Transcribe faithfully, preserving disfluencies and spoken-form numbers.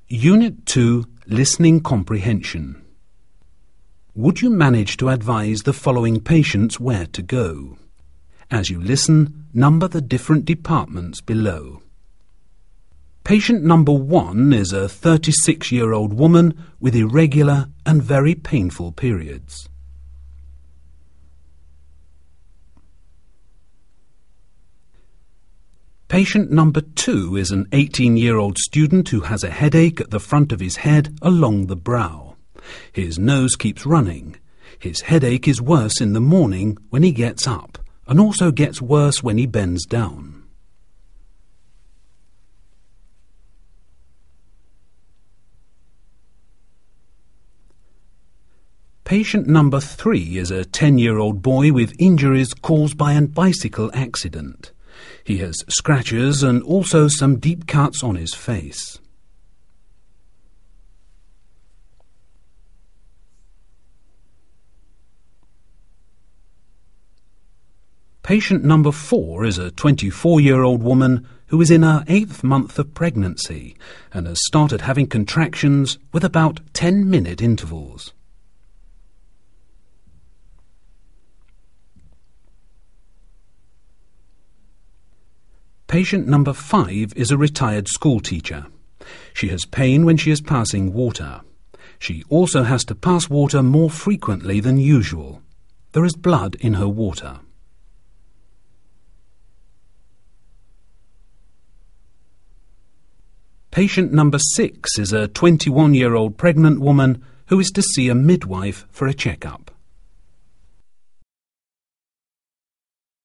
Unit two, Listening Comprehension. Would you manage to advise the following patients where to go? As you listen, number the different departments below. Patient number one is a thirty-six-year-old woman with irregular and very painful periods. Patient number two is an eighteen-year-old student who has a headache at the front of his head along the brow. His nose keeps running. His headache is worse in the morning when he gets up, and also gets worse when he bends down. Patient number three is a ten-year-old boy with injuries caused by a bicycle accident. He has scratches and also some deep cuts on his face. Patient number four is a twenty-four-year-old woman who is in her eighth month of pregnancy and has started having contractions with about ten-minute intervals. Patient number five is a retired school teacher. She has pain when she is passing water. She also has to pass water more frequently than usual. There is blood in her water. Patient number six is a twenty-one-year-old pregnant woman who is to see a midwife for a checkup.